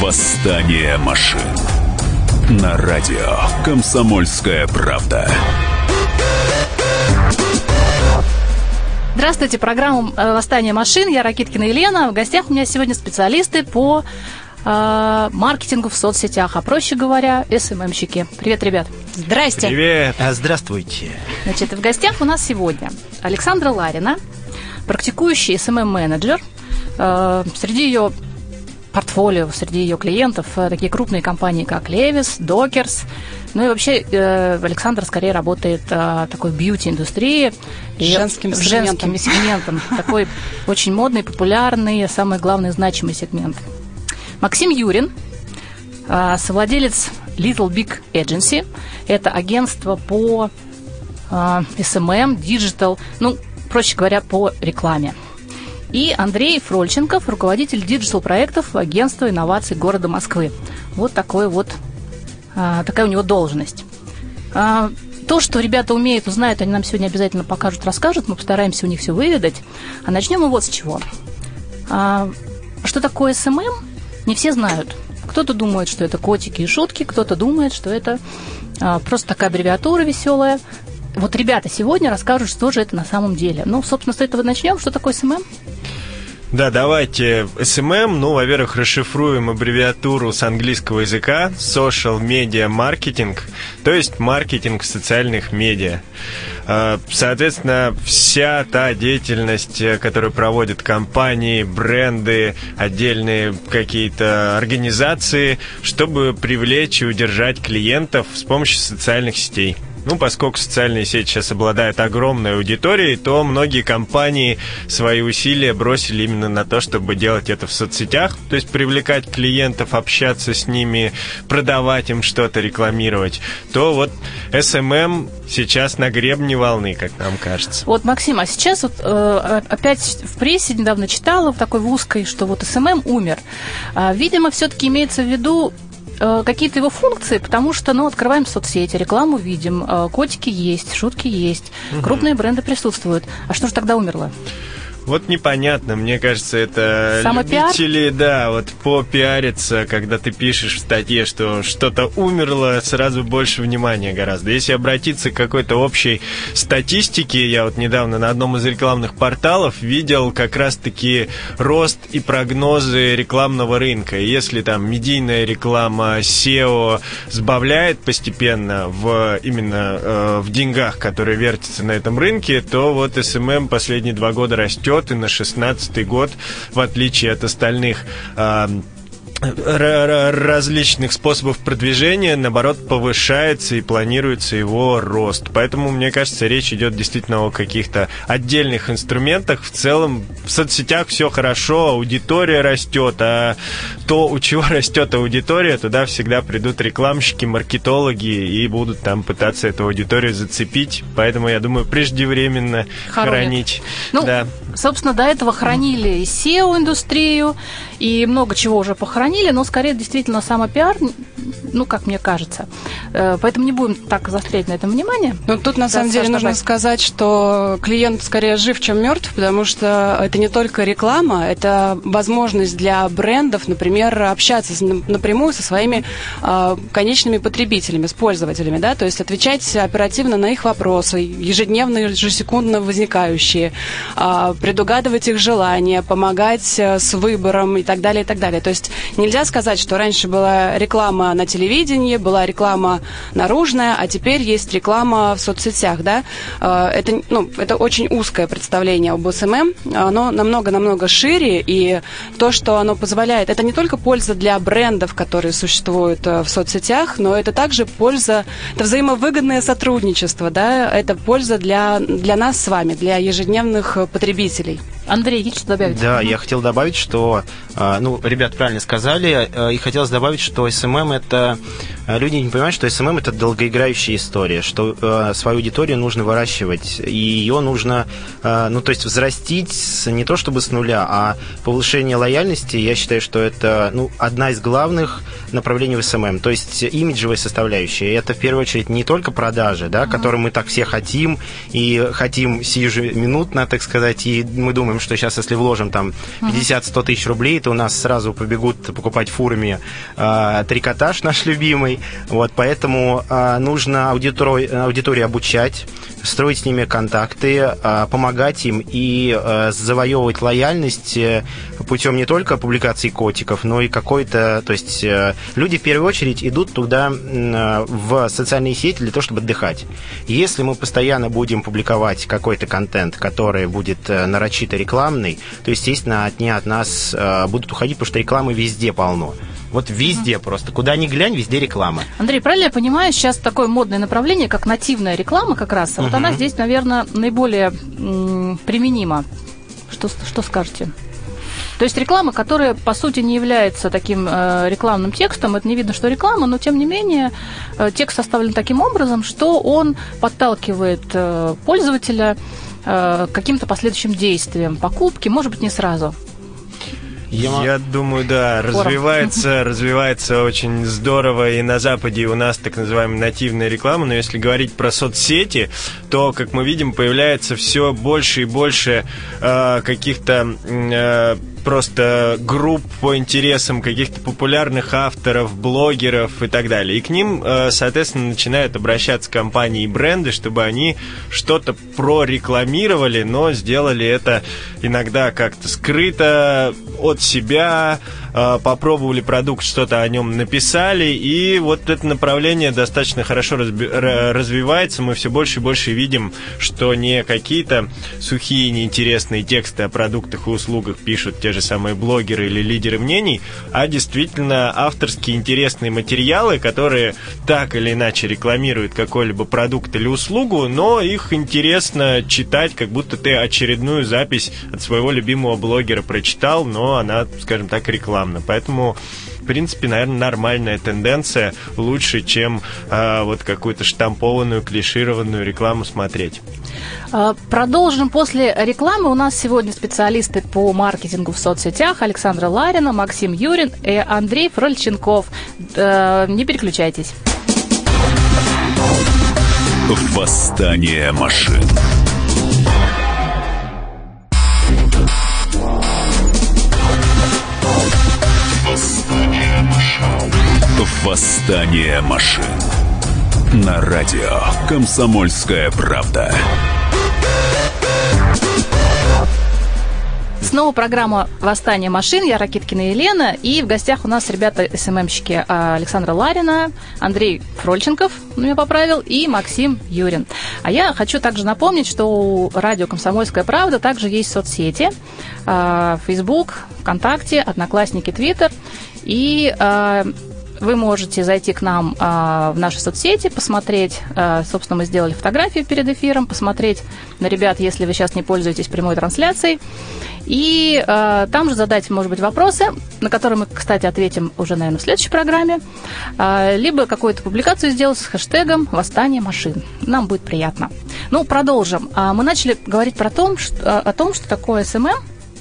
Восстание машин. На радио «Комсомольская правда». Здравствуйте, программа «Восстание машин». Я Ракиткина Елена. В гостях у меня сегодня специалисты по маркетингу в соцсетях, а проще говоря, СММщики. Привет, ребят. Здрасте. Привет. Здравствуйте. Значит, в гостях у нас сегодня Александра Ларина, практикующий СММ-менеджер. Среди ее портфолио, среди ее клиентов такие крупные компании, как Levi's, Dockers. Ну и вообще Александра скорее работает в такой бьюти-индустрии. Женским сегментом. Такой очень модный, популярный, самый главный, значимый сегмент. Максим Юрин, совладелец Little Big Agency. Это агентство по SMM, диджитал, ну, проще говоря, по рекламе. И Андрей Фрольченков, руководитель диджитал-проектов агентства инноваций города Москвы. Вот такая у него должность. То, что ребята умеют, узнают, они нам сегодня обязательно покажут, расскажут. Мы постараемся у них все выведать. А начнем мы вот с чего. Что такое SMM, не все знают. Кто-то думает, что это котики и шутки, кто-то думает, что это просто такая аббревиатура веселая. Вот ребята сегодня расскажут, что же это на самом деле. Ну, собственно, с этого начнем. Что такое SMM? Да, давайте. SMM, во-первых, расшифруем аббревиатуру с английского языка Social Media Marketing, то есть маркетинг в социальных медиа. Соответственно, вся та деятельность, которую проводят компании, бренды, отдельные какие-то организации, чтобы привлечь и удержать клиентов с помощью социальных сетей. Поскольку социальные сети сейчас обладают огромной аудиторией, то многие компании свои усилия бросили именно на то, чтобы делать это в соцсетях, то есть привлекать клиентов, общаться с ними, продавать им что-то, рекламировать. То вот SMM сейчас на гребне волны, как нам кажется. Вот, Максим, а сейчас вот опять в прессе недавно читала, в такой узкой, что вот SMM умер. Видимо, все-таки имеется в виду какие-то его функции, потому что, открываем соцсети, рекламу видим, котики есть, шутки есть, крупные бренды присутствуют. А что же тогда умерло? Вот непонятно, мне кажется, это самопиар? Любители, попиариться, когда ты пишешь в статье, что что-то умерло, сразу больше внимания гораздо. Если обратиться к какой-то общей статистике, я вот недавно на одном из рекламных порталов видел как раз-таки рост и прогнозы рекламного рынка. Если там медийная реклама, SEO сбавляет постепенно именно в деньгах, которые вертятся на этом рынке, то вот SMM последние 2 года растет, и на 16-й год, в отличие от остальных различных способов продвижения, наоборот, повышается и планируется его рост. Поэтому, мне кажется, речь идет действительно о каких-то отдельных инструментах. В целом, в соцсетях все хорошо, аудитория растет, а то, у чего растет аудитория, туда всегда придут рекламщики, маркетологи и будут там пытаться эту аудиторию зацепить. Поэтому, я думаю, преждевременно хоронить. Собственно, до этого хранили и SEO-индустрию, и много чего уже похоронили, но скорее действительно самопиар, как мне кажется. Поэтому не будем так заострять на этом внимание. Тут на самом деле нужно сказать, что клиент скорее жив, чем мертв, потому что это не только реклама, это возможность для брендов, например, общаться напрямую со своими конечными потребителями, с пользователями, да, то есть отвечать оперативно на их вопросы, ежедневно, ежесекундно возникающие, предугадывать их желания, помогать с выбором и так далее, и так далее. То есть нельзя сказать, что раньше была реклама на телевидении, была реклама наружная, а теперь есть реклама в соцсетях, да. Это очень узкое представление об СММ, оно намного-намного шире, и то, что оно позволяет, это не только польза для брендов, которые существуют в соцсетях, но это также польза, это взаимовыгодное сотрудничество, да, это польза для нас с вами, для ежедневных потребителей. Андрей, есть что добавить? Да, я хотел добавить, что, ребята правильно сказали, и хотелось добавить, что SMM это... Люди не понимают, что SMM это долгоиграющая история, что свою аудиторию нужно выращивать, и ее нужно, взрастить не то чтобы с нуля, а повышение лояльности, я считаю, что это, одна из главных направлений в SMM, то есть имиджевая составляющая. Это в первую очередь не только продажи, да, которые мы так все хотим, и хотим сиюминутно, так сказать, и мы думаем, думаем, что сейчас, если вложим там 50-100 тысяч рублей, то у нас сразу побегут покупать фурами трикотаж наш любимый. Вот, поэтому нужно аудитории обучать, строить с ними контакты, помогать им и завоевывать лояльность путем не только публикаций котиков, но и какой-то... То есть люди в первую очередь идут туда в социальные сети для того, чтобы отдыхать. Если мы постоянно будем публиковать какой-то контент, который будет нарочито рекламный, то, естественно, от нас будут уходить, потому что рекламы везде полно. Вот везде просто. Куда ни глянь, везде реклама. Андрей, правильно я понимаю, сейчас такое модное направление, как нативная реклама как раз. Вот она здесь, наверное, наиболее применима. Что скажете? То есть реклама, которая, по сути, не является таким рекламным текстом, это не видно, что реклама, но, тем не менее, текст составлен таким образом, что он подталкивает пользователя к каким-то последующим действиям, покупки, может быть, не сразу. Я думаю, да, развивается очень здорово и на Западе, и у нас так называемая нативная реклама, но если говорить про соцсети, то, как мы видим, появляется все больше и больше каких-то просто групп по интересам каких-то популярных авторов, блогеров и так далее. И к ним, соответственно, начинают обращаться компании и бренды, чтобы они что-то прорекламировали, но сделали это иногда как-то скрыто от себя, попробовали продукт, что-то о нем написали, и вот это направление достаточно хорошо развивается. Мы все больше и больше видим, что не какие-то сухие, неинтересные тексты о продуктах и услугах пишут те же самые блогеры или лидеры мнений, а действительно авторские интересные материалы, которые так или иначе рекламируют какой-либо продукт или услугу, но их интересно читать, как будто ты очередную запись от своего любимого блогера прочитал, но она, скажем так, рекламная. Поэтому, в принципе, наверное, нормальная тенденция, лучше, чем вот какую-то штампованную, клишированную рекламу смотреть. Продолжим после рекламы. У нас сегодня специалисты по маркетингу в соцсетях Александра Ларина, Максим Юрин и Андрей Фрольченков. Не переключайтесь. Восстание машин. Восстание машин. На радио «Комсомольская правда». Снова программа «Восстание машин». Я Ракиткина Елена. И в гостях у нас ребята СММщики Александра Ларина, Андрей Фрольченков, меня поправил, и Максим Юрин. А я хочу также напомнить, что у радио «Комсомольская правда» также есть соцсети. Facebook, ВКонтакте, Одноклассники, Твиттер. И вы можете зайти к нам в наши соцсети, посмотреть, собственно, мы сделали фотографию перед эфиром, посмотреть на ребят, если вы сейчас не пользуетесь прямой трансляцией, и там же задать, может быть, вопросы, на которые мы, кстати, ответим уже, наверное, в следующей программе, либо какую-то публикацию сделать с хэштегом «Восстание машин». Нам будет приятно. Ну, продолжим. Мы начали говорить о том, что такое СММ,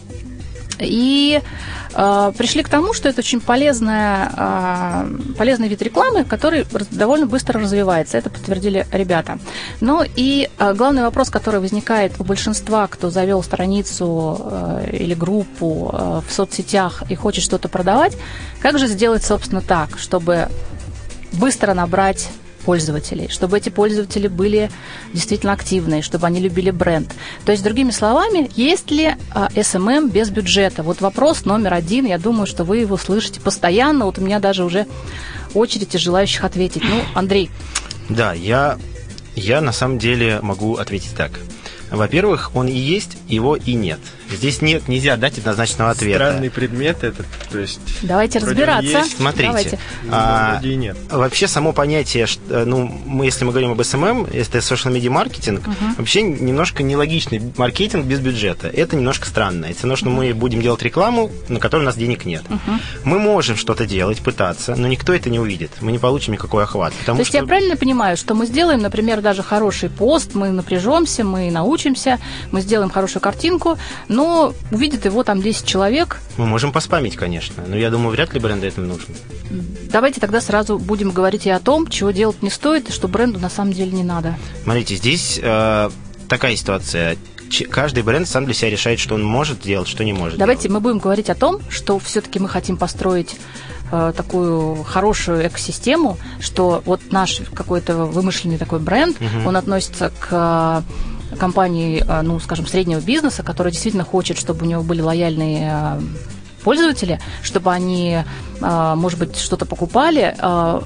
и пришли к тому, что это очень полезный вид рекламы, который довольно быстро развивается. Это подтвердили ребята. Но и главный вопрос, который возникает у большинства, кто завел страницу или группу в соцсетях и хочет что-то продавать, как же сделать, собственно, так, чтобы быстро набрать пользователей, чтобы эти пользователи были действительно активные, чтобы они любили бренд. То есть, другими словами, есть ли SMM без бюджета? Вот вопрос номер один, я думаю, что вы его слышите постоянно. Вот у меня даже уже очередь из желающих ответить. Ну, Андрей. Да, я на самом деле могу ответить так. Во-первых, он и есть, его и нет. Здесь нельзя дать однозначного ответа. Странный предмет этот, то есть... Давайте разбираться. Есть. Смотрите. Вроде и нет. Вообще само понятие, если мы говорим об SMM, это social media маркетинг, вообще немножко нелогичный маркетинг без бюджета. Это немножко странно. Это потому что мы будем делать рекламу, на которой у нас денег нет. Мы можем что-то делать, пытаться, но никто это не увидит. Мы не получим никакой охват. То есть я правильно понимаю, что мы сделаем, например, даже хороший пост, мы напряжемся, мы научимся, мы сделаем хорошую картинку, но увидит его там 10 человек. Мы можем поспамить, конечно, но я думаю, вряд ли бренду этому нужно. Давайте тогда сразу будем говорить и о том, чего делать не стоит, и что бренду на самом деле не надо. Смотрите, здесь такая ситуация. каждый бренд сам для себя решает, что он может делать, что не может Давайте делать. мы будем говорить о том, что все-таки мы хотим построить такую хорошую экосистему, что вот наш какой-то вымышленный такой бренд, он относится к компании, ну, скажем, среднего бизнеса, которая действительно хочет, чтобы у него были лояльные пользователи, чтобы они, может быть, что-то покупали,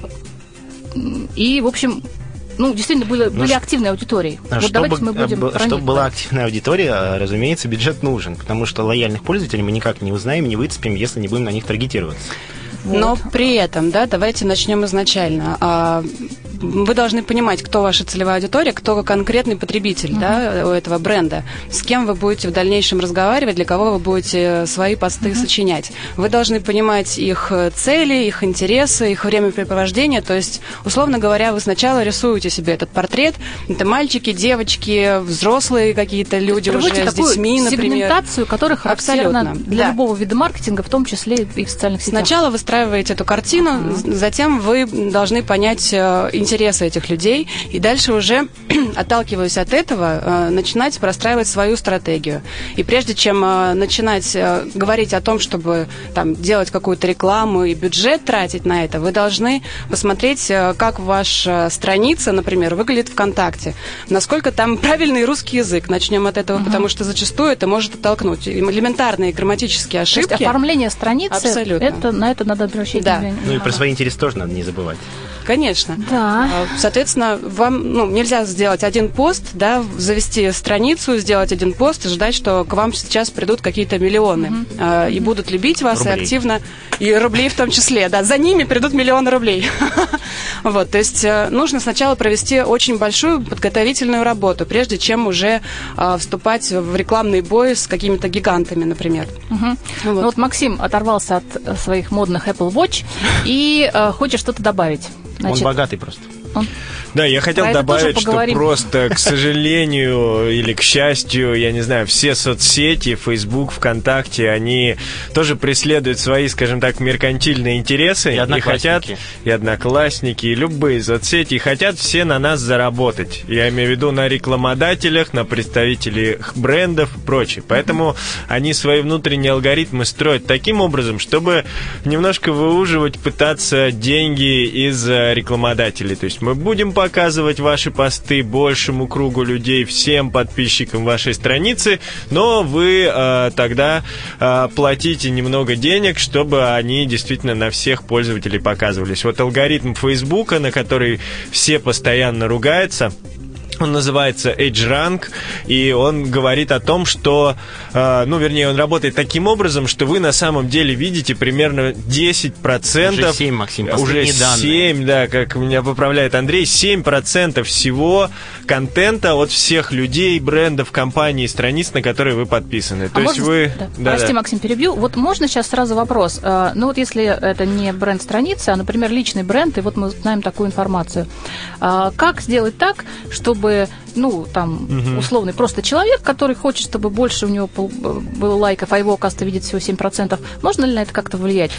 и, в общем, ну, действительно, были активной аудиторией. Вот давайте мы будем про чтобы них была говорить. активная аудитория, разумеется, бюджет нужен, потому что лояльных пользователей мы никак не узнаем, не выцепим, если не будем на них таргетироваться. Но при этом, да, давайте начнем изначально. Вы должны понимать, кто ваша целевая аудитория, кто конкретный потребитель, да, у этого бренда, с кем вы будете в дальнейшем разговаривать, для кого вы будете свои посты сочинять. Вы должны понимать их цели, их интересы, их времяпрепровождение. То есть, условно говоря, вы сначала рисуете себе этот портрет. Это мальчики, девочки, взрослые какие-то люди уже с детьми, например. Сегментацию, которая характерна Абсолютно, для да. любого вида маркетинга, в том числе и в социальных сетях. Сначала выстраиваете эту картину, затем вы должны понять интересы этих людей, и дальше уже, отталкиваясь от этого, начинать простраивать свою стратегию. И прежде чем начинать говорить о том, чтобы там, делать какую-то рекламу и бюджет тратить на это, вы должны посмотреть, как ваша страница, например, выглядит ВКонтакте, насколько там правильный русский язык. Начнем от этого, потому что зачастую это может оттолкнуть. Элементарные грамматические ошибки. То есть оформление страницы, Абсолютно. на это надо обращать внимание. Ну и про свои интересы тоже надо не забывать. Конечно. Да. Соответственно, вам нельзя сделать один пост, да, завести страницу, сделать один пост и ждать, что к вам сейчас придут какие-то миллионы и будут любить вас Рублей. и активно, и рублей в том числе, да, за ними придут миллионы рублей. Вот, то есть нужно сначала провести очень большую подготовительную работу, прежде чем уже вступать в рекламный бой с какими-то гигантами, например. Ну вот Максим оторвался от своих модных Apple Watch и хочет что-то добавить. Он богатый просто. Да, я хотел Про это добавить, тоже что поговорим. просто, к сожалению или к счастью, я не знаю, все соцсети, Facebook, ВКонтакте, они тоже преследуют свои, скажем так, меркантильные интересы. И хотят, и одноклассники, и любые соцсети, и хотят все на нас заработать. Я имею в виду на рекламодателях, на представителях брендов и прочее. Поэтому они свои внутренние алгоритмы строят таким образом, чтобы немножко выуживать, пытаться деньги из рекламодателей. То есть мы будем показывать ваши посты большему кругу людей, всем подписчикам вашей страницы, но вы тогда платите немного денег, чтобы они действительно на всех пользователей показывались. Вот алгоритм Фейсбука, на который все постоянно ругаются, он называется EdgeRank, и он говорит о том, что, он работает таким образом, что вы на самом деле видите примерно 10%. Уже 7, Максим, уже последние данные. 7, да, как меня поправляет Андрей, 7% всего контента от всех людей, брендов, компаний, страниц, на которые вы подписаны. То есть вы... Да. Прости, Максим, перебью. Вот можно сейчас сразу вопрос? Вот если это не бренд-страница, а, например, личный бренд, и вот мы знаем такую информацию. Как сделать так, чтобы условный просто человек, который хочет, чтобы больше у него было лайков, а его, оказывается, видит всего 7%. Можно ли на это как-то влиять?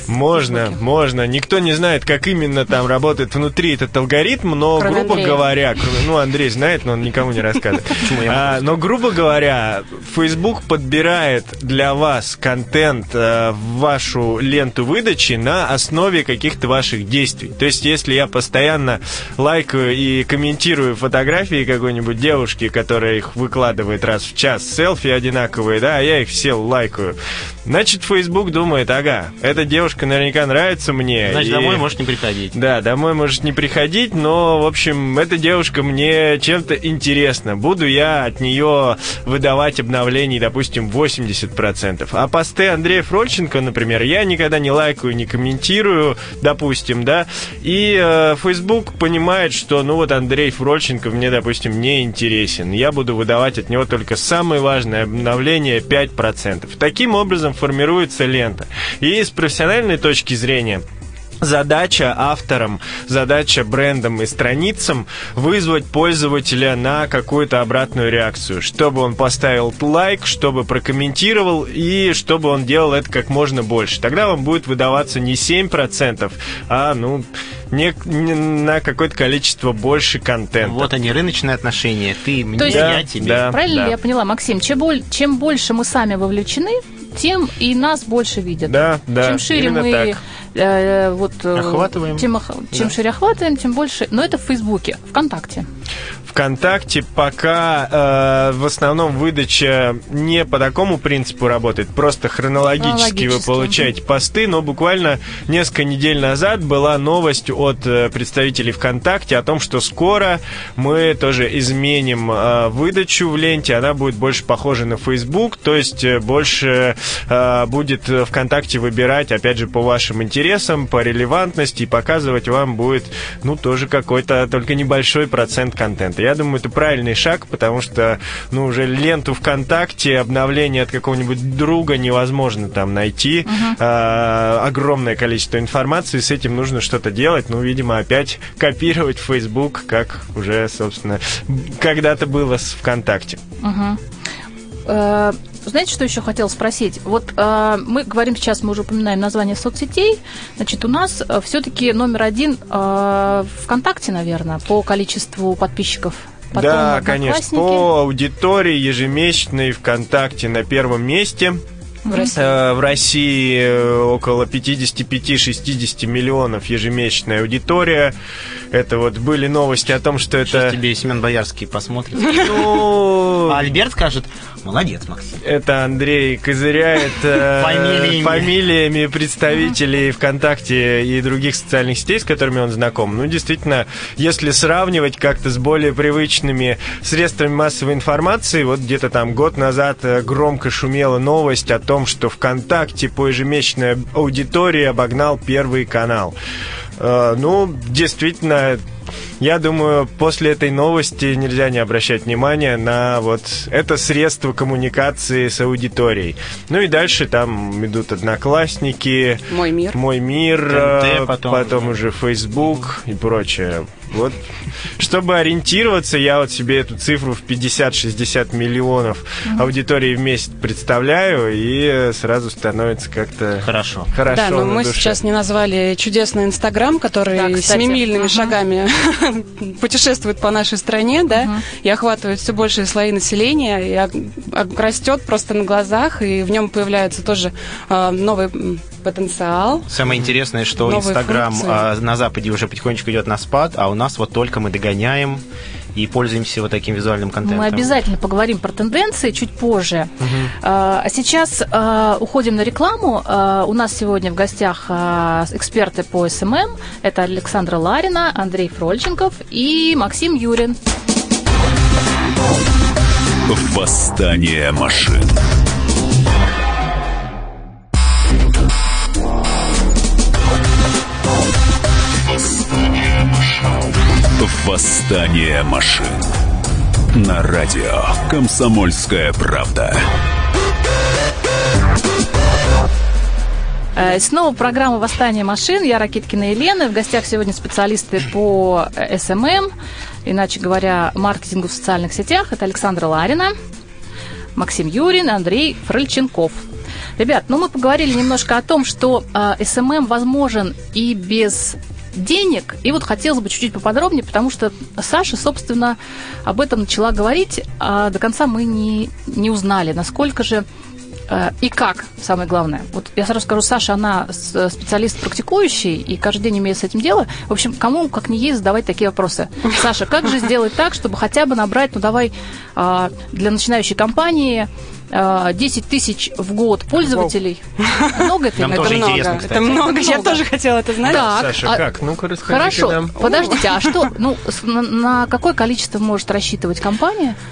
Можно. Никто не знает, как именно там работает внутри этот алгоритм, но, кроме грубо Андрея. говоря, Андрей знает, но он никому не рассказывает. Но, грубо говоря, Facebook подбирает для вас контент в вашу ленту выдачи на основе каких-то ваших действий. То есть, если я постоянно лайкаю и комментирую фотографии какой-нибудь девушки, которая их выкладывает раз в час, селфи одинаковые, да, а я их все лайкаю, значит, Facebook думает, ага, эта девушка наверняка нравится мне. Значит, домой можешь не приходить. Да, домой можешь не приходить, но, в общем, эта девушка мне чем-то интересна. Буду я от нее выдавать обновлений, допустим, 80%. А посты Андрея Фрольченко, например, я никогда не лайкаю, не комментирую, допустим, да, и Facebook понимает, что, Андрей Фрольченко мне, допустим, не интересен. Я буду выдавать от него только самые важные обновления 5%. Таким образом формируется лента. И с профессиональной точки зрения задача авторам, задача брендам и страницам вызвать пользователя на какую-то обратную реакцию, чтобы он поставил лайк, чтобы прокомментировал и чтобы он делал это как можно больше. Тогда вам будет выдаваться не 7%, а на какое-то количество больше контента. Вот они, рыночные отношения. Ты мне, я тебе. Да, правильно ли я поняла, Максим? Чем больше мы сами вовлечены, тем и нас больше видят. Да, чем шире мы охватываем. Чем шире охватываем, тем больше. Но это в Фейсбуке, ВКонтакте. ВКонтакте пока в основном выдача не по такому принципу работает, просто хронологически вы получаете посты, но буквально несколько недель назад была новость от представителей ВКонтакте о том, что скоро мы тоже изменим выдачу в ленте, она будет больше похожа на Facebook, то есть больше будет ВКонтакте выбирать, опять же, по вашим интересам, по релевантности, и показывать вам будет, тоже какой-то, только небольшой процент контента. Я думаю, это правильный шаг, потому что, уже ленту ВКонтакте, обновление от какого-нибудь друга невозможно там найти. Огромное количество информации, с этим нужно что-то делать. Видимо, опять копировать Facebook, как уже, собственно, когда-то было с ВКонтакте. Знаете, что еще хотела спросить? Мы говорим сейчас, мы уже упоминаем название соцсетей. Значит, у нас все-таки номер один ВКонтакте, наверное, по количеству подписчиков. Потом да, конечно, по аудитории ежемесячной ВКонтакте на первом месте. В России около 55-60 миллионов ежемесячная аудитория. Это были новости о том, что сейчас это... тебе Семен Боярский посмотрит. А Альберт скажет: молодец, Максим. Это Андрей козыряет фамилиями представителей ВКонтакте и других социальных сетей, с которыми он знаком. Действительно, если сравнивать как-то с более привычными средствами массовой информации, где-то там год назад громко шумела новость о том, что ВКонтакте по ежемесячной аудитории обогнал Первый канал. Действительно, я думаю, после этой новости нельзя не обращать внимания на это средство коммуникации с аудиторией. И дальше там идут Одноклассники, Мой мир, ТНТ, потом уже Facebook и прочее. Чтобы ориентироваться, я себе эту цифру в 50-60 миллионов аудитории в месяц представляю, и сразу становится как-то хорошо. Да, но мы сейчас не назвали чудесный Инстаграм, который семимильными шагами путешествует по нашей стране, и охватывает все большие слои населения, и растет просто на глазах, и в нем появляется тоже новый потенциал. Самое интересное, что Инстаграм на Западе уже потихонечку идет на спад, а у нас только мы догоняем и пользуемся таким визуальным контентом. Мы обязательно поговорим про тенденции чуть позже. А сейчас уходим на рекламу. У нас сегодня в гостях эксперты по СММ. Это Александра Ларина, Андрей Фрольченков и Максим Юрин. Восстание машин. Восстание машин. На радио «Комсомольская правда». Снова программа «Восстание машин». Я Ракиткина Елена. В гостях сегодня специалисты по СММ, иначе говоря, маркетингу в социальных сетях. Это Александра Ларина, Максим Юрин, Андрей Фрольченков. Ребят, мы поговорили немножко о том, что СММ возможен и без денег. И хотелось бы чуть-чуть поподробнее, потому что Саша, собственно, об этом начала говорить, а до конца мы не узнали, насколько же и как, самое главное. Я сразу скажу, Саша, она специалист практикующий, и каждый день имеет с этим дело. В общем, кому, как не ей, задавать такие вопросы. Саша, как же сделать так, чтобы хотя бы набрать, для начинающей компании 10 тысяч в год пользователей? Много это? Нам тоже интересно, кстати. Это много. Я тоже хотела это знать. Саша, как? Ну-ка, расскажи. Хорошо, подождите, а что, на какое количество может рассчитывать компания?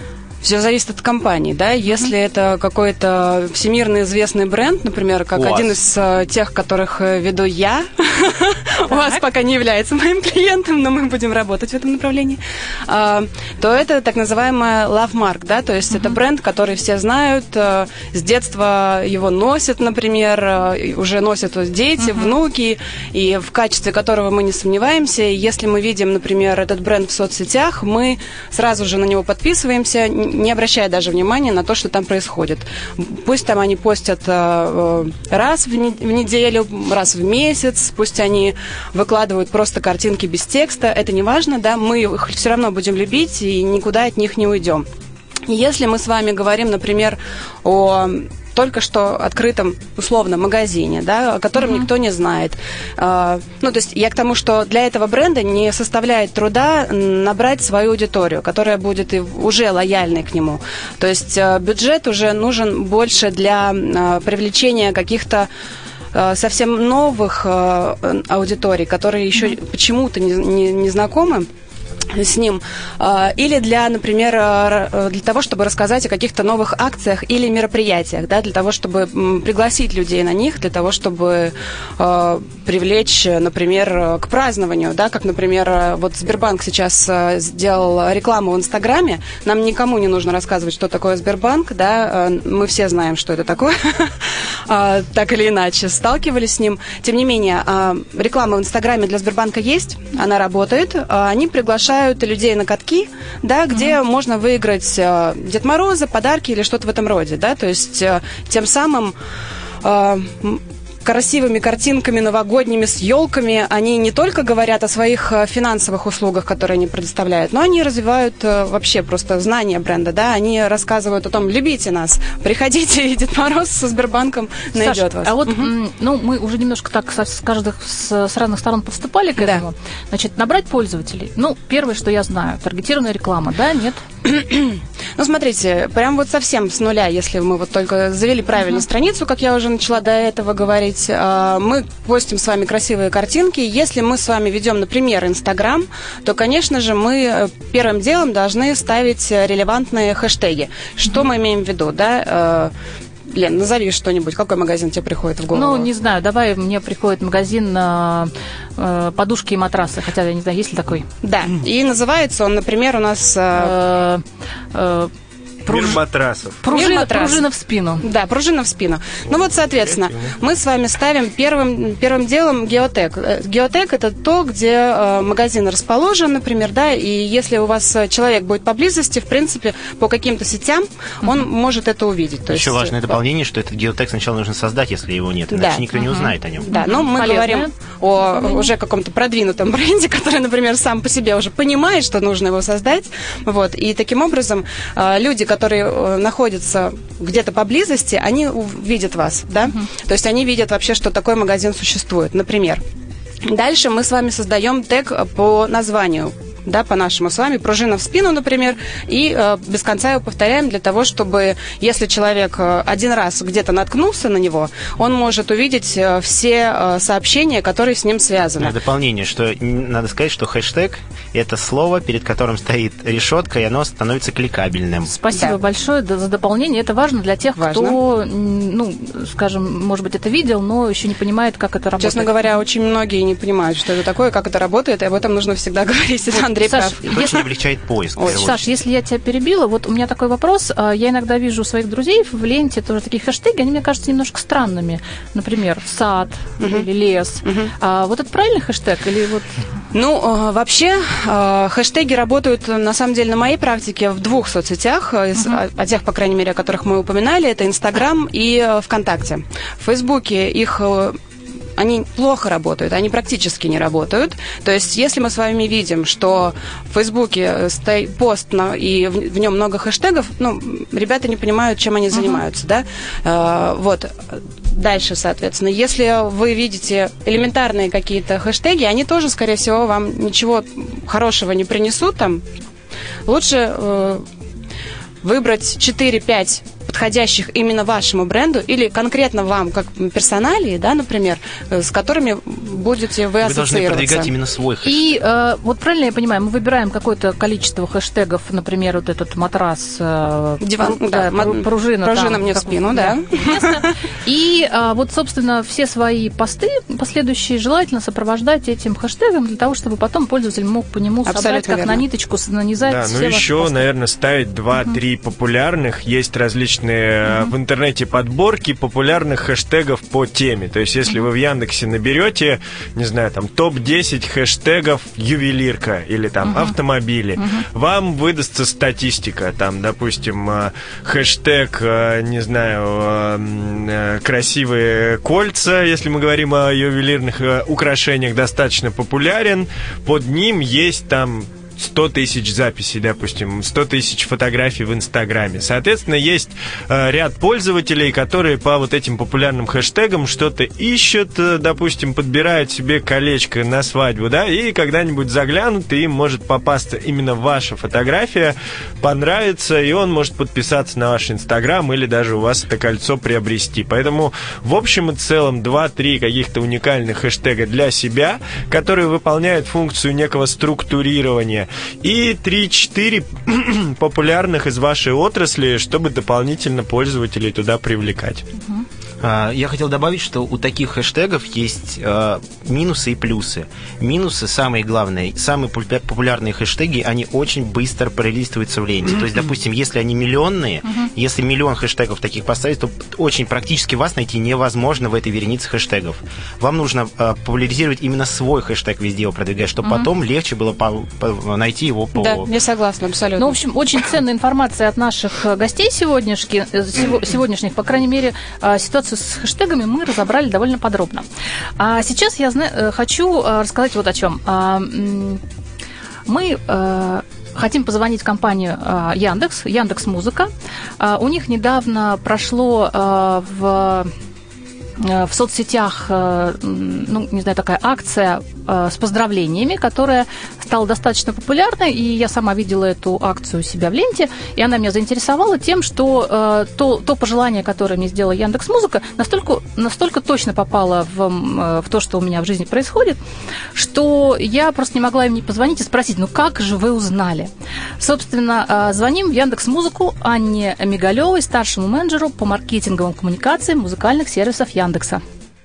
Все зависит от компании, да. Если это какой-то всемирно известный бренд, например, как один из тех, которых веду я, у вас пока не является моим клиентом, но мы будем работать в этом направлении, то это так называемая love mark, да, то есть это бренд, который все знают, с детства его носят, например, уже носят дети, внуки, и в качестве которого мы не сомневаемся. Если мы видим, например, этот бренд в соцсетях, мы сразу же на него подписываемся, не обращая даже внимания на то, что там происходит. Пусть там они постят раз в неделю, раз в месяц, пусть они выкладывают просто картинки без текста, это не важно, да, мы их все равно будем любить и никуда от них не уйдем. Если мы с вами говорим, например, о только что открытом, условно, магазине, да, о котором никто не знает. То есть я к тому, что для этого бренда не составляет труда набрать свою аудиторию, которая будет и уже лояльной к нему. То есть бюджет уже нужен больше для привлечения каких-то совсем новых аудиторий, которые еще почему-то не знакомы с ним, или для, например, для того, чтобы рассказать о каких-то новых акциях или мероприятиях, да, для того, чтобы пригласить людей на них, для того, чтобы привлечь, например, к празднованию, да, как, например, вот Сбербанк сейчас сделал рекламу в Инстаграме, нам никому не нужно рассказывать, что такое Сбербанк, да, мы все знаем, что это такое, так или иначе, сталкивались с ним. Тем не менее, реклама в Инстаграме для Сбербанка есть, она работает, они приглашают людей на катки, да, где можно выиграть Дед Мороза, подарки или что-то в этом роде, да, то есть тем самым красивыми картинками новогодними с елками они не только говорят о своих финансовых услугах, которые они предоставляют, но они развивают вообще просто знания бренда, да, они рассказывают о том, любите нас, приходите, и Дед Мороз со Сбербанком найдет вас. А вот, мы уже немножко так с разных сторон подступали к этому. Да. Значит, набрать пользователей. Первое, что я знаю, таргетированная реклама, да, нет? Смотрите, прям вот совсем с нуля, если мы вот только завели правильно страницу, как я уже начала до этого говорить, мы постим с вами красивые картинки. Если мы с вами ведем, например, Инстаграм, то, конечно же, мы первым делом должны ставить релевантные хэштеги. Что мы имеем в виду, да? Лен, назови что-нибудь. Какой магазин тебе приходит в голову? Не знаю. Давай, мне приходит магазин подушки и матрасы. Хотя я не знаю, есть ли такой. Да. И называется он, например, у нас... Мир матрасов. Пружина в спину. Да, пружина в спину. Соответственно, мы с вами ставим первым делом геотег. Геотег – это то, где магазин расположен, например, да, и если у вас человек будет поблизости, в принципе, по каким-то сетям, он может это увидеть. То Еще есть, важное дополнение, что этот геотег сначала нужно создать, если его нет, иначе никто не узнает о нем. Да, но мы говорим о уже каком-то продвинутом бренде, который, например, сам по себе уже понимает, что нужно его создать, и таким образом люди, которые находятся где-то поблизости, они видят вас, да? То есть они видят вообще, что такой магазин существует, например. Дальше мы с вами создаем тег по названию, да, по-нашему с вами, пружина в спину, например, и без конца его повторяем для того, чтобы, если человек один раз где-то наткнулся на него, он может увидеть все сообщения, которые с ним связаны. Дополнение, что надо сказать, что хэштег – это слово, перед которым стоит решетка, и оно становится кликабельным. Спасибо большое за дополнение. Это важно для тех, кто, скажем, может быть, это видел, но еще не понимает, как это работает. Честно говоря, очень многие не понимают, что это такое, как это работает, и об этом нужно всегда говорить. Андрей Саш, прав. Точно облегчает поиск. Саш, если я тебя перебила, вот у меня такой вопрос. Я иногда вижу у своих друзей в ленте тоже такие хэштеги, они мне кажутся немножко странными. Например, сад или лес. Вот это правильный хэштег? Или вот... Вообще, хэштеги работают, на самом деле, на моей практике в двух соцсетях, о тех, по крайней мере, о которых мы упоминали, это Инстаграм и ВКонтакте. В Фейсбуке они плохо работают, они практически не работают. То есть, если мы с вами видим, что в Фейсбуке стоит пост, и в нем много хэштегов, ребята не понимают, чем они занимаются, да? Дальше, соответственно, если вы видите элементарные какие-то хэштеги, они тоже, скорее всего, вам ничего хорошего не принесут там. Лучше выбрать 4-5 подходящих именно вашему бренду или конкретно вам, как персоналии, да, например, с которыми будете вы ассоциироваться. Вы должны продвигать именно свой хэштег. И вот правильно я понимаю, мы выбираем какое-то количество хэштегов, например, вот этот матрас, диван, пружина мне в спину, да. И вот, собственно, все свои посты последующие желательно сопровождать этим хэштегом для того, чтобы потом пользователь мог по нему собрать, как на ниточку, нанизать. Да, все ну еще, наверное, ставить 2-3 популярных. Есть различные в интернете подборки популярных хэштегов по теме. То есть, если вы в Яндексе наберете, не знаю, там топ-10 хэштегов ювелирка или там автомобили, вам выдастся статистика. Там, допустим, хэштег, не знаю, красивые кольца, если мы говорим о ювелирных украшениях, достаточно популярен. Под ним есть там 100 тысяч записей, допустим, 100 тысяч фотографий в Инстаграме. Соответственно, есть ряд пользователей, которые по вот этим популярным хэштегам что-то ищут, допустим, подбирают себе колечко на свадьбу, да, и когда-нибудь заглянут, и им может попасться именно ваша фотография, понравится, и он может подписаться на ваш Инстаграм или даже у вас это кольцо приобрести. Поэтому, в общем и целом, 2-3 каких-то уникальных хэштега для себя, которые выполняют функцию некого структурирования, и 3-4 популярных из вашей отрасли, чтобы дополнительно пользователей туда привлекать. Я хотел добавить, что у таких хэштегов есть минусы и плюсы. Минусы, самые главные, самые популярные хэштеги, они очень быстро пролистываются в ленте. То есть, допустим, если они миллионные, если миллион хэштегов таких поставить, то очень практически вас найти невозможно в этой веренице хэштегов. Вам нужно популяризировать именно свой хэштег, везде его продвигать, чтобы потом легче было найти его по... Да, я согласна, абсолютно. Ну, в общем, очень ценная информация от наших гостей сегодняшних, по крайней мере, ситуацию с хэштегами мы разобрали довольно подробно. А сейчас я хочу рассказать вот о чем. Мы хотим позвонить в компанию Яндекс.Музыка. У них недавно прошло в соцсетях, ну, не знаю, такая акция с поздравлениями, которая стала достаточно популярной, и я сама видела эту акцию у себя в ленте, и она меня заинтересовала тем, что то пожелание, которое мне сделала Яндекс.Музыка, настолько точно попало в то, что у меня в жизни происходит, что я просто не могла им не позвонить и спросить, ну как же вы узнали? Собственно, звоним в Яндекс.Музыку Анне Мигалевой, старшему менеджеру по маркетинговым коммуникациям музыкальных сервисов Яндекса.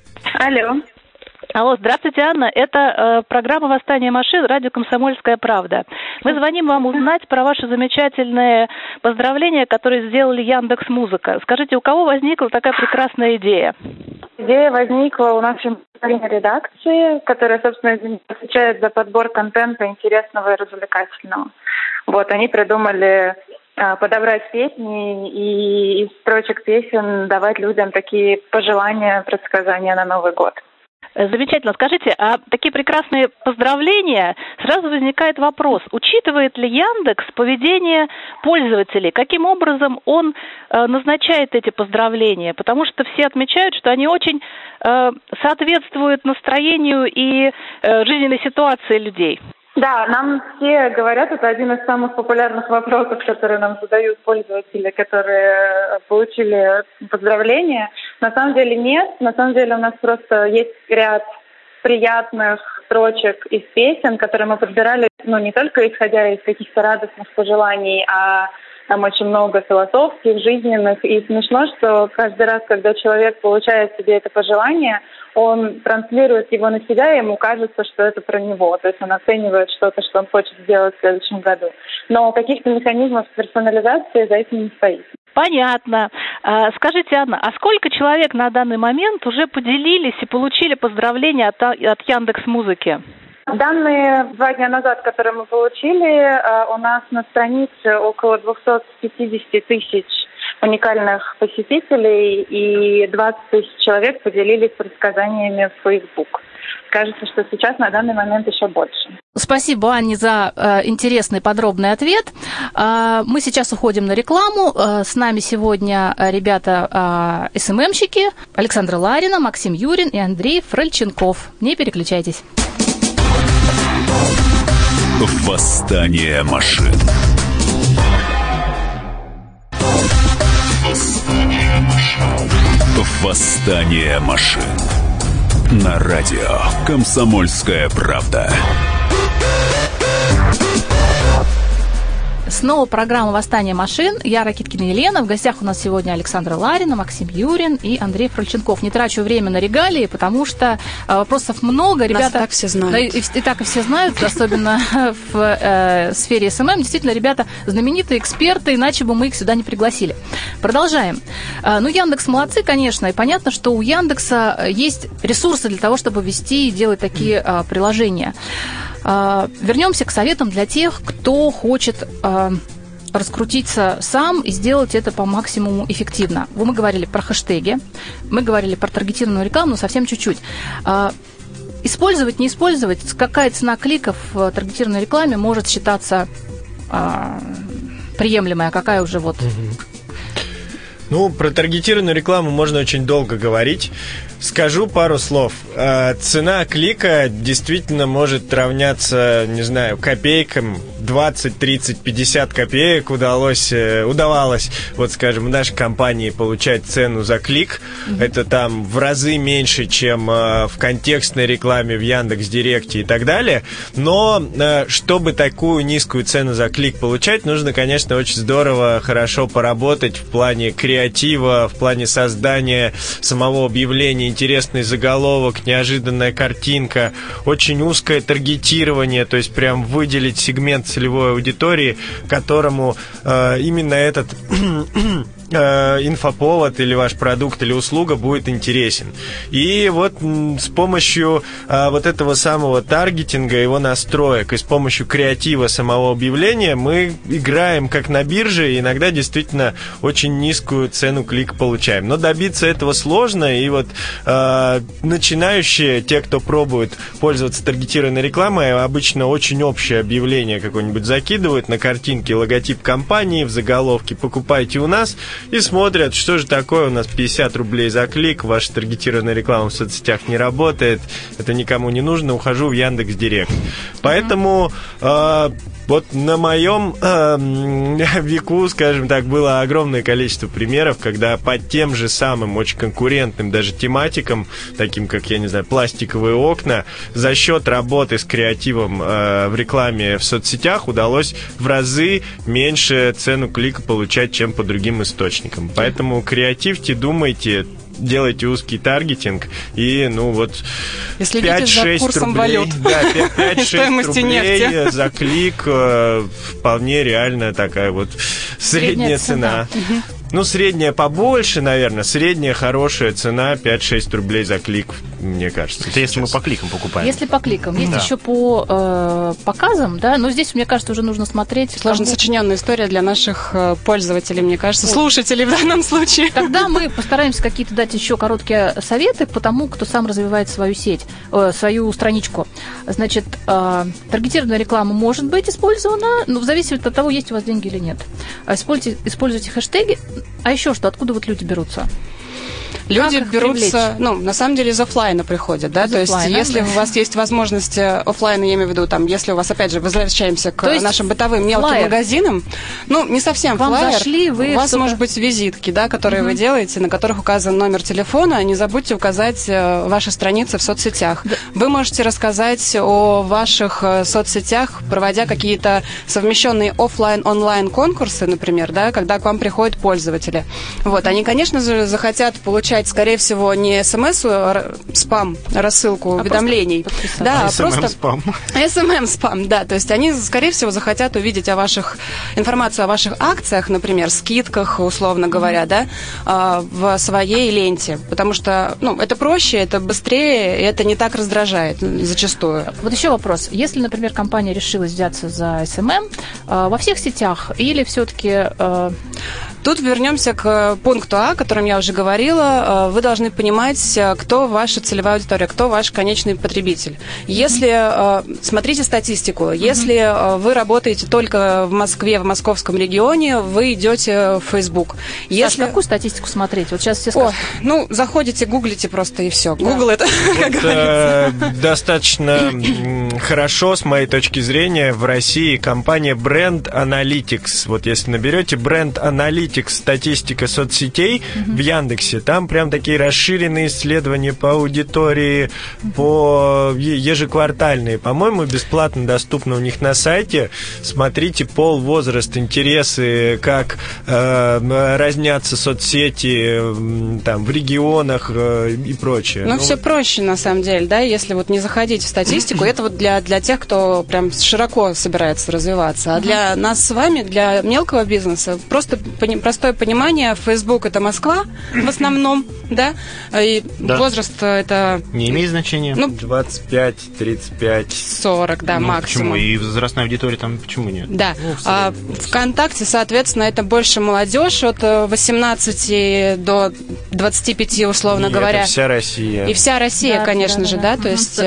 Алло, здравствуйте, Анна. Это программа «Восстание машин», радио «Комсомольская правда». Мы звоним вам узнать про ваши замечательные поздравления, которые сделали Яндекс.Музыка. Скажите, у кого возникла такая прекрасная идея? Идея возникла у нашей редакции, которая, собственно, отвечает за подбор контента интересного и развлекательного. Вот, они придумали подобрать песни и из строчек песен давать людям такие пожелания, предсказания на Новый год. Замечательно. Скажите, а такие прекрасные поздравления, сразу возникает вопрос, учитывает ли Яндекс поведение пользователей? Каким образом он назначает эти поздравления? Потому что все отмечают, что они очень соответствуют настроению и жизненной ситуации людей. Да, нам все говорят, это один из самых популярных вопросов, которые нам задают пользователи, которые получили поздравления. На самом деле нет, на самом деле у нас просто есть ряд приятных строчек из песен, которые мы подбирали, ну, не только исходя из каких-то радостных пожеланий, а там очень много философских, жизненных. И смешно, что каждый раз, когда человек получает себе это пожелание, он транслирует его на себя, и ему кажется, что это про него. То есть он оценивает что-то, что он хочет сделать в следующем году. Но каких-то механизмов персонализации за этим не стоит. Понятно. Скажите, Анна, а сколько человек на данный момент уже поделились и получили поздравления от Яндекс.Музыки? Данные 2 дня назад, которые мы получили, у нас на странице около 250 тысяч уникальных посетителей, и 20 тысяч человек поделились предсказаниями в Facebook. Кажется, что сейчас на данный момент еще больше. Спасибо, Анне, за интересный подробный ответ. Мы сейчас уходим на рекламу. С нами сегодня ребята СММщики Александра Ларина, Максим Юрин и Андрей Фрельченков. Не переключайтесь. Восстание машин. Восстание машин. На радио «Комсомольская правда». Снова программа «Восстание машин». Я Ракиткина Елена. В гостях у нас сегодня Александра Ларина, Максим Юрин и Андрей Фрольченков. Не трачу время на регалии, потому что вопросов много. Ребята, нас так все знают. И так и все знают, особенно в сфере СММ. Действительно, ребята знаменитые эксперты, иначе бы мы их сюда не пригласили. Продолжаем. Яндекс молодцы, конечно. И понятно, что у Яндекса есть ресурсы для того, чтобы вести и делать такие приложения. Вернемся к советам для тех, кто хочет раскрутиться сам и сделать это по максимуму эффективно. Мы говорили про хэштеги, мы говорили про таргетированную рекламу, но совсем чуть-чуть. Использовать, не использовать, какая цена кликов в таргетированной рекламе может считаться приемлемой, а какая уже вот... Про таргетированную рекламу можно очень долго говорить. Скажу пару слов. Цена клика действительно может равняться, не знаю, копейкам. 20, 30, 50 копеек удавалось, вот скажем, в нашей компании получать цену за клик. Это там в разы меньше, чем в контекстной рекламе в Яндекс.Директе и так далее. Но чтобы такую низкую цену за клик получать, нужно, конечно, очень здорово, хорошо поработать в плане креатива, в плане создания самого объявления, интересный заголовок, неожиданная картинка, очень узкое таргетирование, то есть прям выделить сегмент целевой аудитории, которому именно этот инфоповод или ваш продукт или услуга будет интересен. И вот с помощью вот этого самого таргетинга, его настроек, и с помощью креатива самого объявления мы играем как на бирже, и иногда действительно очень низкую цену клик получаем. Но добиться этого сложно, и вот начинающие, те, кто пробует пользоваться таргетированной рекламой, обычно очень общее объявление какое-нибудь закидывают на картинке, логотип компании, в заголовке «Покупайте у нас», и смотрят, что же такое, у нас 50 рублей за клик, ваша таргетированная реклама в соцсетях не работает, это никому не нужно, ухожу в Яндекс.Директ. Поэтому вот на моем веку, скажем так, было огромное количество примеров, когда по тем же самым очень конкурентным даже тематикам, таким как, я не знаю, пластиковые окна, за счет работы с креативом в рекламе в соцсетях удалось в разы меньше цену клика получать, чем по другим источникам. Поэтому креативьте, думайте, делайте узкий таргетинг и, если 5-6 рублей, валют, да, 5-6 рублей нефти за клик вполне реально такая вот средняя цена. Средняя побольше, наверное. Средняя хорошая цена 5-6 рублей за клик, мне кажется. Это если мы по кликам покупаем. Если по кликам. Есть еще по показам, да, но здесь, мне кажется, уже нужно смотреть. Сложно сочиненная история для наших пользователей, мне кажется, слушателей в данном случае. Тогда мы постараемся какие-то дать еще короткие советы по тому, кто сам развивает свою сеть, свою страничку. Значит, таргетированная реклама может быть использована, но в зависимости от того, есть у вас деньги или нет. Используйте хэштеги. А еще что? Откуда вот люди берутся? Люди берутся, на самом деле, из офлайна приходят, да, то есть, если у вас есть возможность офлайна, я имею в виду, если у вас, опять же, возвращаемся к нашим бытовым мелким магазинам, не совсем флаер, у вас, может быть, визитки, да, которые вы делаете, на которых указан номер телефона, не забудьте указать ваши страницы в соцсетях. Да. Вы можете рассказать о ваших соцсетях, проводя какие-то совмещенные офлайн-онлайн конкурсы, например, да, когда к вам приходят пользователи. Вот, они, конечно же, захотят получать, скорее всего, не смс, спам, рассылку уведомлений. Да, просто СММ-спам, да. То есть они, скорее всего, захотят увидеть информацию о ваших акциях, например, скидках, условно говоря, да, в своей ленте. Потому что, это проще, это быстрее, и это не так раздражает зачастую. Вот еще вопрос. Если, например, компания решилась взяться за СММ, во всех сетях или все-таки... Тут вернемся к пункту А, о котором я уже говорила. Вы должны понимать, кто ваша целевая аудитория, кто ваш конечный потребитель. Если, смотрите статистику, если вы работаете только в Москве, в московском регионе, вы идете в Facebook. Саша, какую статистику смотреть? Вот сейчас все скажут. Заходите, гуглите просто и все. Google это, как говорится. Достаточно хорошо, с моей точки зрения, в России компания Brand Analytics. Вот если наберете Brand Analytics аналитикс, статистика соцсетей в Яндексе, там прям такие расширенные исследования по аудитории, по ежеквартальные. По-моему, бесплатно доступно у них на сайте. Смотрите пол, возраст, интересы, как разнятся соцсети там, в регионах и прочее. Ну, все проще, на самом деле, да, если вот не заходить в статистику, это вот для тех, кто прям широко собирается развиваться. А для нас с вами, для мелкого бизнеса, просто простое понимание, Facebook это Москва в основном, да, и возраст это... Не имеет значения. 25, 35. 40, да, максимум. Почему? И возрастная аудитория там почему нет? Да. ВКонтакте, соответственно, это больше молодежь от 18 до 25, условно говоря. Это вся Россия. И вся Россия, конечно же, да, то есть...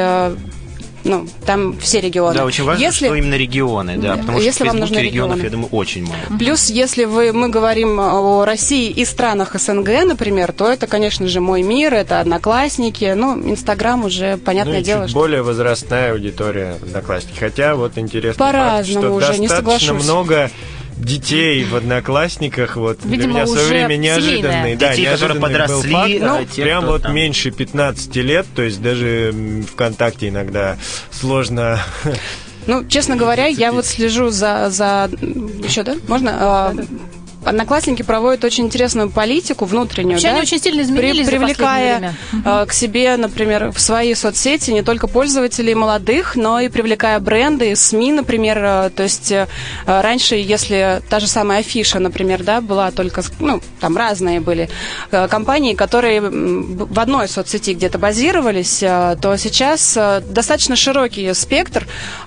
там все регионы. Да, очень важно, что именно регионы, да, потому что если в вам нужны регионов, регионы, я думаю, очень мало. Плюс, если мы говорим о России и странах СНГ, например, то это, конечно же, «Мой мир», это «Одноклассники», Инстаграм уже, понятное дело, чуть более возрастная аудитория «Одноклассники». Хотя, вот интересно, по-разному что уже, не достаточно соглашусь. много детей в «Одноклассниках», вот, видимо, для меня в свое время неожиданный. Да, детей, которые подросли, был факт, прям вот там... меньше 15 лет, то есть даже ВКонтакте иногда сложно... честно говоря, я вот слежу за... Еще, да? Можно? Одноклассники проводят очень интересную политику внутреннюю, вообще, они очень сильно изменились привлекая к себе, например, в свои соцсети не только пользователей молодых, но и привлекая бренды, СМИ, например. То есть раньше, если та же самая Афиша, например, да, была только, там разные были компании, которые в одной соцсети где-то базировались, то сейчас достаточно широкий спектр.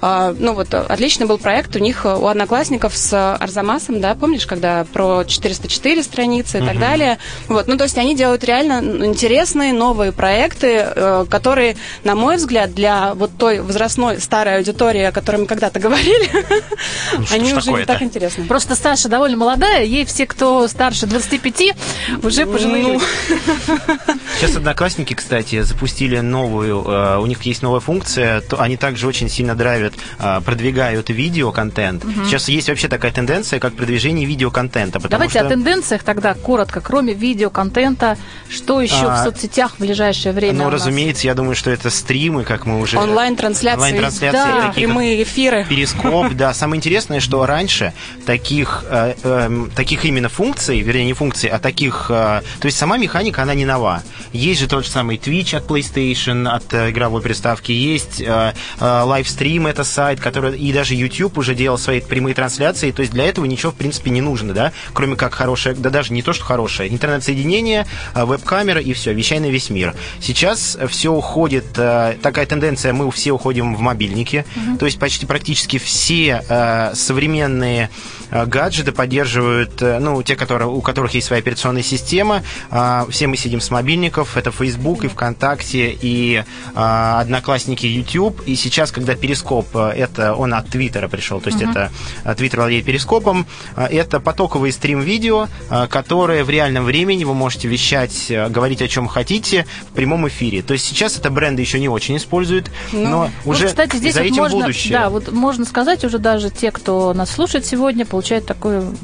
Отличный был проект у них, у Одноклассников с Арзамасом, да, помнишь, когда про 404 страницы и так далее. То есть они делают реально интересные новые проекты, которые, на мой взгляд, для вот той возрастной старой аудитории, о которой мы когда-то говорили, они уже не так интересны. Просто Саша довольно молодая, ей все, кто старше 25, уже пожилые люди. Сейчас Одноклассники, кстати, запустили новую, у них есть новая функция, они также очень сильно продвигают видеоконтент. Сейчас есть вообще такая тенденция, как продвижение видеоконтента. Давайте о тенденциях тогда коротко. Кроме видеоконтента, что еще в соцсетях в ближайшее время? Разумеется, я думаю, что это стримы, как мы уже... Онлайн-трансляции, да, прямые эфиры. Перископ, да. Самое интересное, что раньше таких именно функций, вернее, не функций, а таких... То есть сама механика, она не нова. Есть же тот же самый Twitch от PlayStation, от игровой приставки. Есть Livestream, это сайт, который... И даже YouTube уже делал свои прямые трансляции. То есть для этого ничего, в принципе, не нужно, да? Кроме как хорошее, да даже не то, что хорошее, интернет-соединение, веб-камера и все, вещай на весь мир. Сейчас все уходит, такая тенденция, мы все уходим в мобильники, то есть почти практически все современные гаджеты поддерживают, те, у которых есть своя операционная система, все мы сидим с мобильников, это Facebook и ВКонтакте, и Одноклассники, YouTube, и сейчас, когда Перископ, он от Твиттера пришел, то есть это Твиттер владеет Перископом, это потоковые стрим-видео, которые в реальном времени вы можете вещать, говорить о чем хотите в прямом эфире. То есть сейчас это бренды еще не очень используют, но уже кстати, здесь за этим можно, будущее. Да, вот можно сказать, уже даже те, кто нас слушает сегодня, получают такую,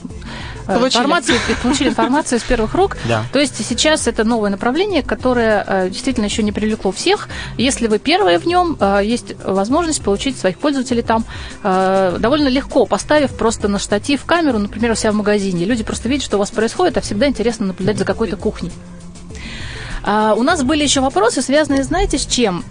получили информацию из первых рук. Да. То есть сейчас это новое направление, которое действительно еще не привлекло всех. Если вы первые в нем, есть возможность получить своих пользователей там довольно легко, поставив просто на штатив камеру, например, у себя в магазине. Люди просто видят, что у вас происходит, а всегда интересно наблюдать за какой-то кухней. У нас были еще вопросы, связанные, знаете, с чем?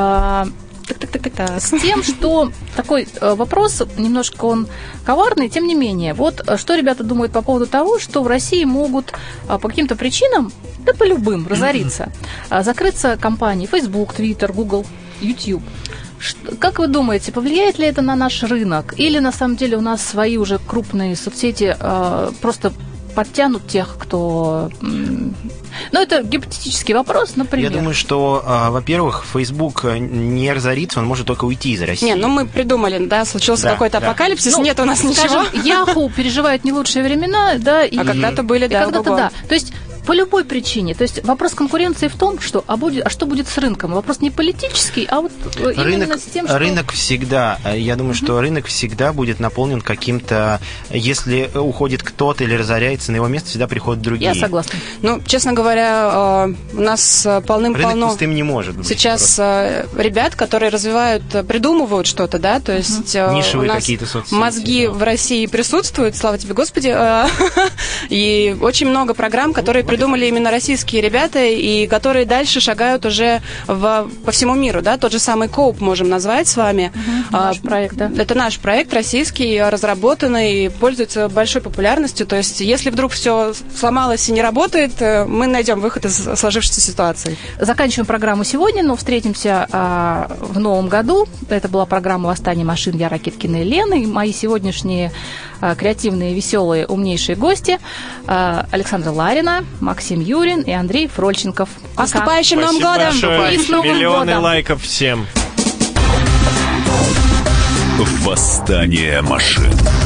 С тем, что такой вопрос, немножко он коварный, тем не менее. Вот что ребята думают по поводу того, что в России могут по каким-то причинам, да по любым, разориться, закрыться компании Facebook, Twitter, Google, YouTube. Как вы думаете, повлияет ли это на наш рынок? Или на самом деле у нас свои уже крупные соцсети просто подтянут тех, кто... это гипотетический вопрос, например. Я думаю, что, во-первых, Facebook не разорится, он может только уйти из России. Мы придумали, да, случился какой-то апокалипсис, нет у нас ничего. Скажем, Yahoo переживает не лучшие времена, да, когда-то были, когда-то, да. То есть По любой причине. То есть вопрос конкуренции в том, что что будет с рынком. Вопрос не политический, а вот именно с тем, что... Рынок всегда, я думаю, что рынок всегда будет наполнен каким-то... Если уходит кто-то или разоряется, на его место всегда приходят другие. Я согласна. Ну, честно говоря, у нас полным-полно... Рынок пустым не может быть. Сейчас ребят, которые придумывают что-то, да, то есть нишевые у нас какие-то соцсети, мозги в России присутствуют, слава тебе, Господи, и очень много программ, которые придумали именно российские ребята и которые дальше шагают уже по всему миру, да, тот же самый Coop можем назвать с вами. Наш проект, да. Это наш проект российский, разработанный, пользуется большой популярностью, то есть если вдруг все сломалось и не работает, мы найдем выход из сложившейся ситуации. Заканчиваем программу сегодня, но встретимся в новом году. Это была программа «Восстание машин». Я Ракиткина Елена и мои сегодняшние креативные, веселые, умнейшие гости Александра Ларина, Максим Юрин и Андрей Фрольченков. С наступающим Новым годом! Большое. И с Новым Миллионы годом! лайков всем! «Восстание машин».